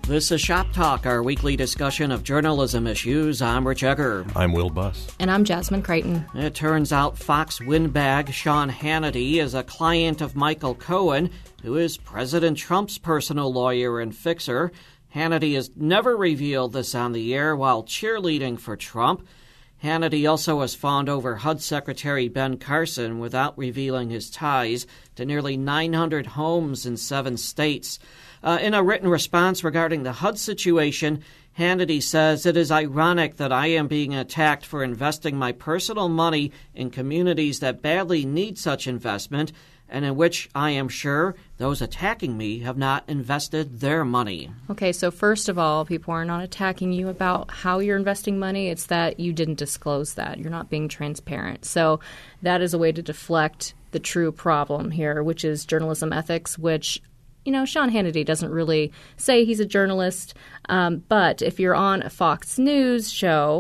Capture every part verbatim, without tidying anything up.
This is Shop Talk, our weekly discussion of journalism issues. I'm Rich Egger. I'm Will Buss. And I'm Jasmine Creighton. It turns out Fox windbag Sean Hannity is a client of Michael Cohen, who is President Trump's personal lawyer and fixer. Hannity has never revealed this on the air while cheerleading for Trump. Hannity also has fawned over H U D Secretary Ben Carson without revealing his ties to nearly nine hundred homes in seven states. Uh, in a written response regarding the H U D situation, Hannity says, "It is ironic that I am being attacked for investing my personal money in communities that badly need such investment, and in which I am sure those attacking me have not invested their money." Okay, so first of all, people are not attacking you about how you're investing money. It's that you didn't disclose that. You're not being transparent. So that is a way to deflect the true problem here, which is journalism ethics, which, you know, Sean Hannity doesn't really say he's a journalist. Um, but if you're on a Fox News show,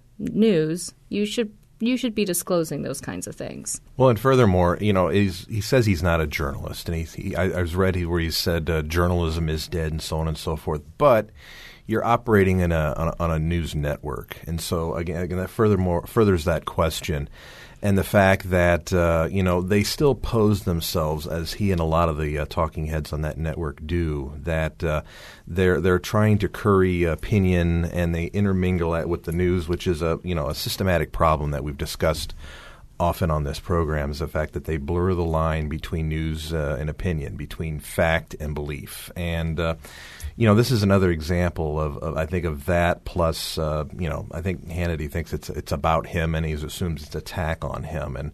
news, you should you should be disclosing those kinds of things. Well, and furthermore, you know, he's, he says he's not a journalist. And he, he I, I was read where he said uh, journalism is dead and so on and so forth. But you're operating in a, on, a, on a news network. And so, again, again that furthermore furthers that question. And the fact that, uh, you know, they still pose themselves, as he and a lot of the uh, talking heads on that network do, that uh, they're they're trying to curry opinion and they intermingle it with the news, which is a, you know, a systematic problem that we've discussed often on this program, is the fact that they blur the line between news uh, and opinion, between fact and belief. And uh, you know, this is another example of, of I think, of that. Plus, uh, you know, I think Hannity thinks it's it's about him, and he assumes it's an attack on him. And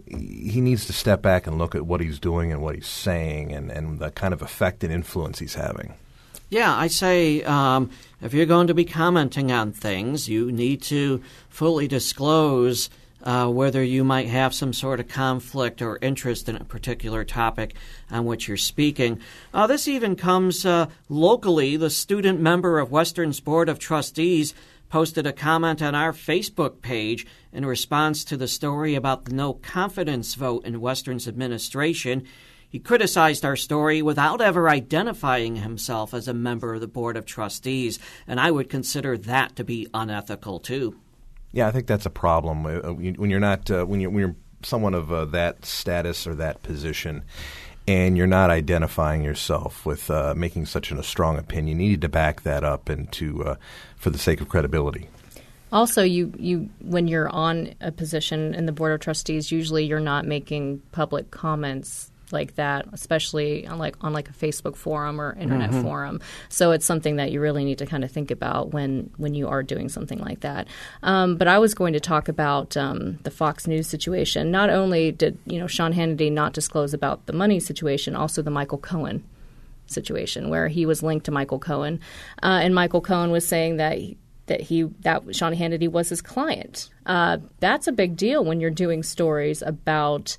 he needs to step back and look at what he's doing and what he's saying, and, and the kind of effect and influence he's having. Yeah, I say um, if you're going to be commenting on things, you need to fully disclose Uh, whether you might have some sort of conflict or interest in a particular topic on which you're speaking. Uh, this even comes uh, locally. The student member of Western's Board of Trustees posted a comment on our Facebook page in response to the story about the no confidence vote in Western's administration. He criticized our story without ever identifying himself as a member of the Board of Trustees, and I would consider that to be unethical, too. Yeah, I think that's a problem when you're not uh, when you're when you're someone of uh, that status or that position, and you're not identifying yourself with uh, making such an, a strong opinion. You need to back that up and to uh, for the sake of credibility. Also, you you when you're on a position in the Board of Trustees, usually you're not making public comments like that, especially on like on like a Facebook forum or internet mm-hmm. forum. So it's something that you really need to kind of think about when when you are doing something like that. Um, but I was going to talk about um, the Fox News situation. Not only did you know Sean Hannity not disclose about the money situation, also the Michael Cohen situation, where he was linked to Michael Cohen, uh, and Michael Cohen was saying that. He, that he that Sean Hannity was his client. Uh, that's a big deal when you're doing stories about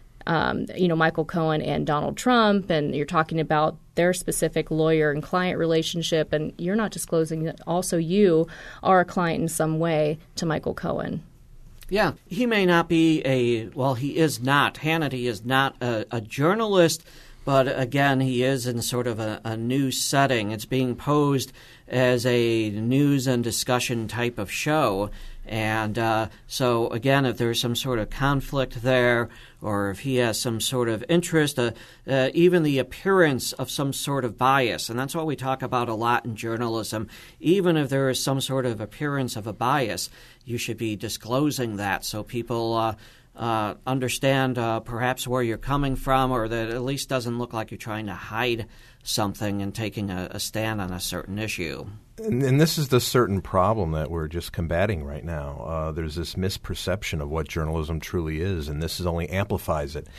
Um, you know, Michael Cohen and Donald Trump, and you're talking about their specific lawyer and client relationship, and you're not disclosing that also you are a client in some way to Michael Cohen. Yeah, he may not be a, well, he is not, Hannity is not a, a journalist, but again, he is in sort of a, a news setting. It's being posed as a news and discussion type of show. And uh, so, again, if there's some sort of conflict there, or if he has some sort of interest, uh, uh, even the appearance of some sort of bias, and that's what we talk about a lot in journalism, even if there is some sort of appearance of a bias, you should be disclosing that so people uh, uh, understand uh, perhaps where you're coming from, or that it at least doesn't look like you're trying to hide something and taking a, a stand on a certain issue. And, and this is the certain problem that we're just combating right now. Uh, there's this misperception of what journalism truly is, and this is only amplifies it.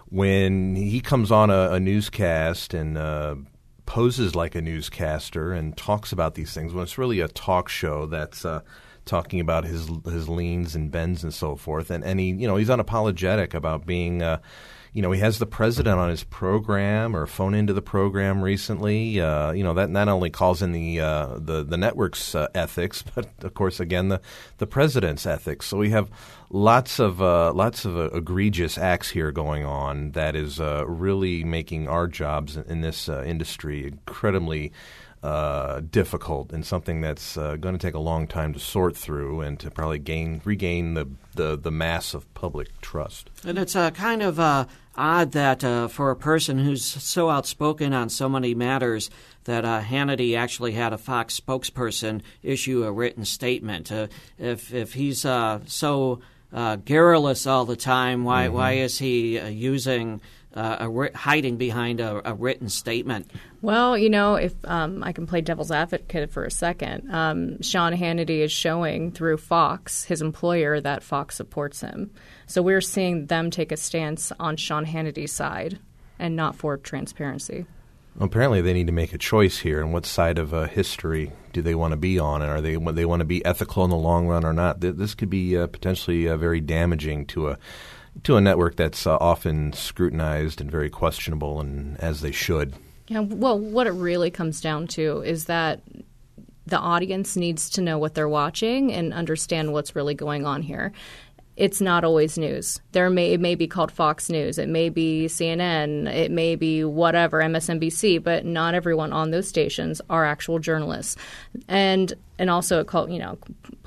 When he comes on a, a newscast and uh, poses like a newscaster and talks about these things, when it's really a talk show that's uh, talking about his his leans and bends and so forth, and, and he you know he's unapologetic about being. Uh, You know, he has the president on his program or phone into the program recently. Uh, you know, that not only calls in the uh, the, the network's uh, ethics, but of course, again, the, the president's ethics. So we have lots of uh, lots of uh, egregious acts here going on that is uh, really making our jobs in this uh, industry incredibly uh, difficult and something that's uh, going to take a long time to sort through and to probably gain regain the, the, the mass of public trust. And it's uh, kind of uh, odd that uh, for a person who's so outspoken on so many matters that uh, Hannity actually had a Fox spokesperson issue a written statement. Uh, if if he's uh, so uh, garrulous all the time, why mm-hmm. why is he uh, using uh, a ri- hiding behind a, a written statement? Well, you know, if um, I can play devil's advocate for a second, um, Sean Hannity is showing through Fox, his employer, that Fox supports him. So we're seeing them take a stance on Sean Hannity's side and not for transparency. Apparently, they need to make a choice here. And what side of uh, history do they want to be on? And are they they want to be ethical in the long run or not? This could be uh, potentially uh, very damaging to a to a network that's uh, often scrutinized and very questionable, and as they should. Yeah. Well, what it really comes down to is that the audience needs to know what they're watching and understand what's really going on here. It's not always news. There may it may be called Fox News. It may be C N N. It may be whatever, M S N B C. But not everyone on those stations are actual journalists. And and also, it call, you know,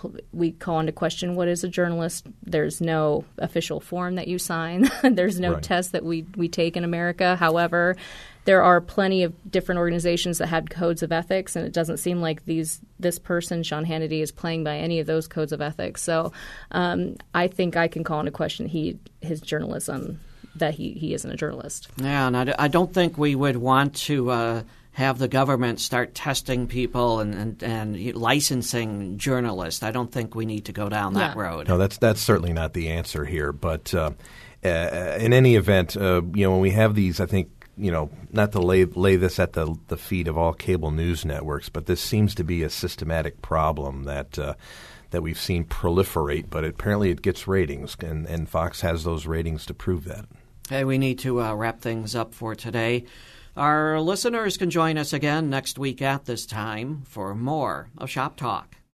we call into question what is a journalist. There's no official form that you sign. There's no right. test that we, we take in America. However, there are plenty of different organizations that had codes of ethics, and it doesn't seem like these this person, Sean Hannity, is playing by any of those codes of ethics. So um, I think I can call into question he his journalism, that he, he isn't a journalist. Yeah, and I, I don't think we would want to uh, have the government start testing people and, and, and licensing journalists. I don't think we need to go down that yeah. road. No, that's that's certainly not the answer here. But uh, uh, in any event, uh, you know, when we have these, I think, you know, not to lay lay this at the the feet of all cable news networks, but this seems to be a systematic problem that uh, that we've seen proliferate. But apparently, it gets ratings, and, and Fox has those ratings to prove that. Hey, we need to uh, wrap things up for today. Our listeners can join us again next week at this time for more of Shop Talk.